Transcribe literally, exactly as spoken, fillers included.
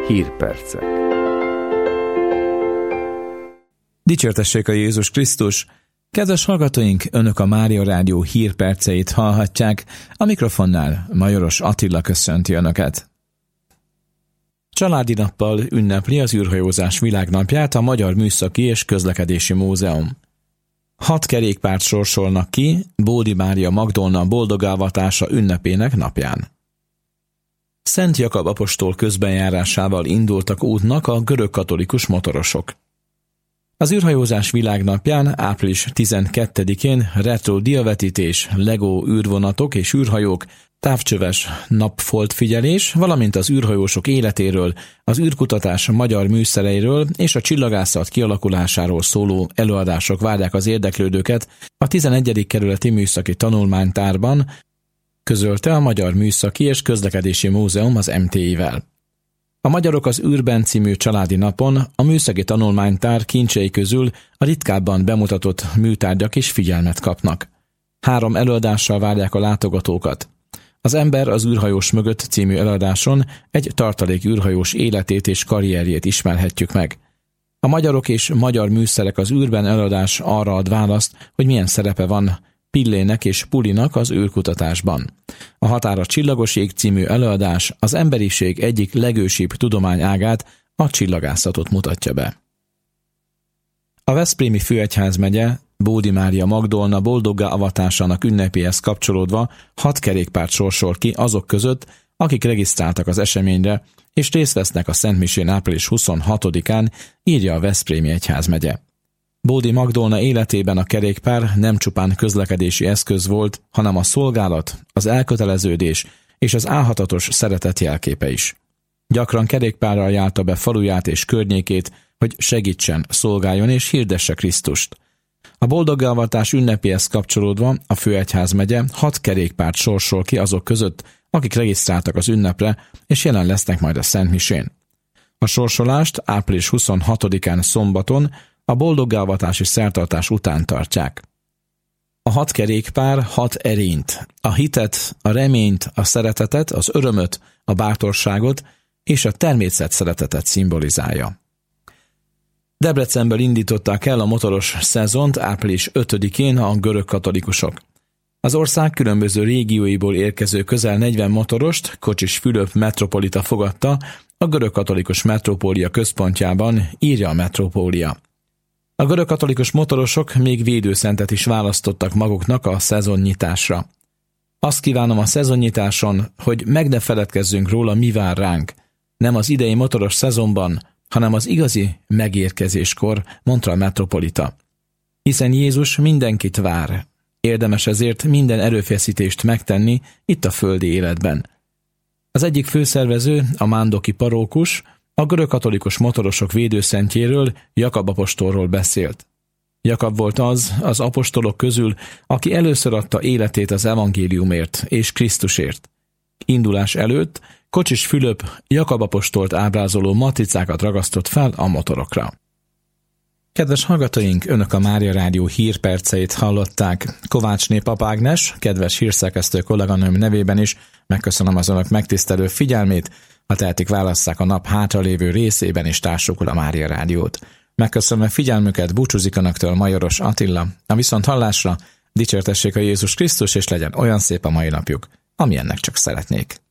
Hírpercek. Dicsértessék a Jézus Krisztus! Kedves hallgatóink, Önök a Mária Rádió hírperceit hallhatják, a mikrofonnál Majoros Attila köszönti Önöket. Családi nappal ünnepli az űrhajózás világnapját a Magyar Műszaki és Közlekedési Múzeum. Hat kerékpárt sorsolnak ki Bódi Mária Magdolna boldogálvatása ünnepének napján. Szent Jakab apostol közbenjárásával indultak útnak a görögkatolikus motorosok. Az űrhajózás világnapján április tizenkettedikén retro diavetítés, Lego űrvonatok és űrhajók, távcsöves napfoltfigyelés, valamint az űrhajósok életéről, az űrkutatás magyar műszereiről és a csillagászat kialakulásáról szóló előadások várják az érdeklődőket a tizenegyedik kerületi műszaki tanulmánytárban, közölte a Magyar Műszaki és Közlekedési Múzeum az em té i-vel. A Magyarok az űrben című családi napon a műszaki tanulmánytár kincsei közül a ritkábban bemutatott műtárgyak is figyelmet kapnak. Három előadással várják a látogatókat. Az Ember az űrhajós mögött című előadáson egy tartalék űrhajós életét és karrierjét ismerhetjük meg. A Magyarok és magyar műszerek az űrben előadás arra ad választ, hogy milyen szerepe van Pillének és Pulinak az űrkutatásban. A Határ a csillagos ég című előadás az emberiség egyik legősibb tudományágát, a csillagászatot mutatja be. A Veszprémi Főegyházmegye Bódi Mária Magdolna boldoggá avatásának ünnepéhez kapcsolódva hat kerékpárt sorsol ki azok között, akik regisztráltak az eseményre, és részt vesznek a szentmisén április huszonhatodikán, írja a Veszprémi Egyházmegye. Bódi Magdolna életében a kerékpár nem csupán közlekedési eszköz volt, hanem a szolgálat, az elköteleződés és az álhatatos szeretet jelképe is. Gyakran kerékpárral járta be faluját és környékét, hogy segítsen, szolgáljon és hirdesse Krisztust. A boldoggálvatás ünnepéhez kapcsolódva a Főegyházmegye hat kerékpárt sorsol ki azok között, akik regisztráltak az ünnepre, és jelen lesznek majd a szentmisén. A sorsolást április huszonhatodikán szombaton a boldoggálvatási szertartás után tartják. A hat kerékpár hat erényt, a hitet, a reményt, a szeretetet, az örömöt, a bátorságot és a természet szeretetet szimbolizálja. Debrecenből indították el a motoros szezont április ötödikén a görög katolikusok. Az ország különböző régióiból érkező közel negyven motorost Kocsis Fülöp metropolita fogadta a görög katolikus metropólia központjában, írja a Metropólia. A görög katolikus motorosok még védőszentet is választottak maguknak a szezonnyitásra. Azt kívánom a szezonnyitáson, hogy meg ne feledkezzünk róla, mi vár ránk. Nem az idei motoros szezonban, hanem az igazi megérkezéskor, mondta a metropolita. Hiszen Jézus mindenkit vár. Érdemes ezért minden erőfeszítést megtenni itt a földi életben. Az egyik főszervező, a mándoki parókus, a görögkatolikus motorosok védőszentjéről, Jakab apostolról beszélt. Jakab volt az, az apostolok közül, aki először adta életét az evangéliumért és Krisztusért. Indulás előtt Kocsis Fülöp Jakab apostolt ábrázoló matricákat ragasztott fel a motorokra. Kedves hallgatóink, Önök a Mária Rádió hírperceit hallották. Kovácsné Pap Ágnes, kedves hírszerkesztő kolléganőm nevében is megköszönöm az Önök megtisztelő figyelmét, ha tehetik, válasszák a nap hátralévő részében is társukul a Mária Rádiót. Megköszönöm a figyelmüket, búcsúzik Önöktől Majoros Attila. A viszont hallásra dicsértessék a Jézus Krisztus, és legyen olyan szép a mai napjuk, amilyennek csak szeretnék.